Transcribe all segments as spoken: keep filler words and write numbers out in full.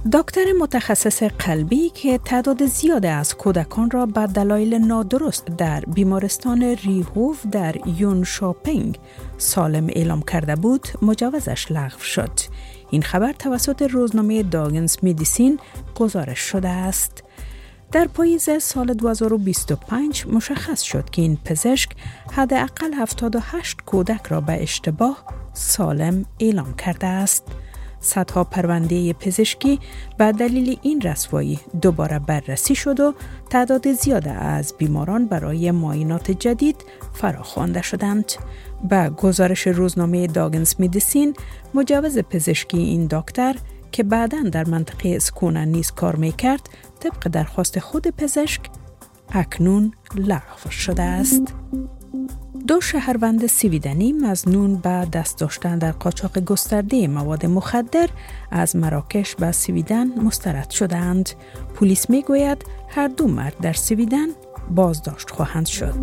دکتر متخصص قلبی که تعداد زیاد از کودکان را به دلایل نادرست در بیمارستان ریهوف در یونشاپینگ سالم اعلام کرده بود، مجوزش لغو شد. این خبر توسط روزنامه داگنس مدیسین گزارش شده است. در پاییز سال دو هزار و بیست و پنج مشخص شد که این پزشک حداقل هفتاد و هشت کودک را به اشتباه سالم اعلام کرده است. صدها پرونده پزشکی به دلیل این رسوایی دوباره بررسی شد و تعداد زیاد از بیماران برای معاینات جدید فراخوانده شدند. به گزارش روزنامه داگنس مدیسین، مجوز پزشکی این دکتر که بعداً در منطقه اسکونا نیز کار می‌کرد، طبق درخواست خود پزشک اکنون لغو شده است. دو شهروند سویدنی مظنون به دست داشتن در قاچاق گسترده مواد مخدر از مراکش به سویدن مسترد شدند. پلیس میگوید هر دو مرد در سویدن بازداشت خواهند شد.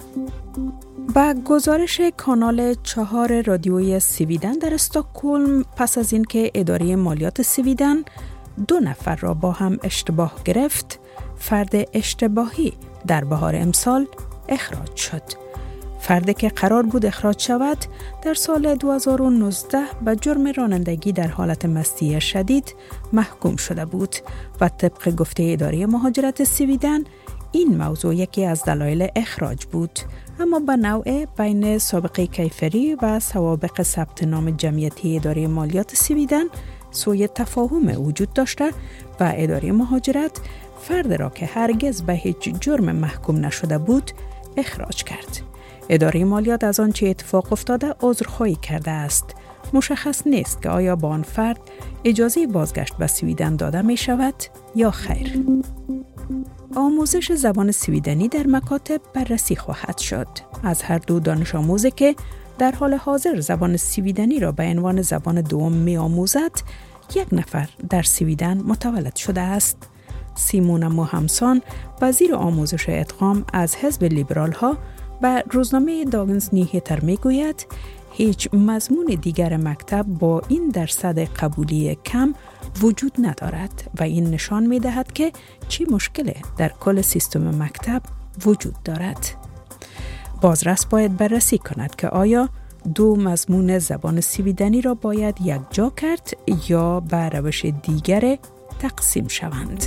با گزارش کانال چهار رادیوی سویدن در استکهلم، پس از اینکه اداره مالیات سویدن دو نفر را با هم اشتباه گرفت، فرد اشتباهی در بهار امسال اخراج شد. فردی که قرار بود اخراج شود در سال دو هزار و نوزده به جرم رانندگی در حالت مستی شدید محکوم شده بود و طبق گفته اداره مهاجرت سویدن این موضوع یکی از دلایل اخراج بود، اما به نوع بین سابقه کیفری و سوابق ثبت نام جمعیتی اداره مالیات سویدن سوء تفاهم وجود داشته و اداره مهاجرت فرد را که هرگز به هیچ جرم محکوم نشده بود اخراج کرد. اداره مالیات از آنچه اتفاق افتاده عذرخواهی کرده است. مشخص نیست که آیا با آن فرد اجازه بازگشت به سویدن داده می شود یا خیر. آموزش زبان سویدنی در مکاتب بررسی خواهد شد. از هر دو دانش آموزی که در حال حاضر زبان سویدنی را به عنوان زبان دوم می آموزد، یک نفر در سویدن متولد شده است. سیمونا موهمسان، وزیر آموزش ادغام از حزب لیبرال ها، به روزنامه داگنس نیهتر می گوید هیچ مضمون دیگر مکتب با این درصد قبولی کم وجود ندارد و این نشان می دهد که چی مشکل در کل سیستم مکتب وجود دارد. بازرس باید بررسی کند که آیا دو مضمون زبان سویدنی را باید یک جا کرد یا به روش دیگر تقسیم شوند.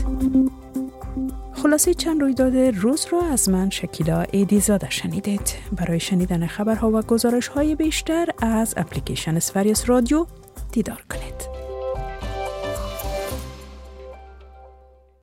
خلاصه چند رویداد روز را از من شکیلا ایدیزاده شنیدید. برای شنیدن خبرها و گزارش‌های بیشتر از اپلیکیشن اسفریس رادیو دیدار کنید.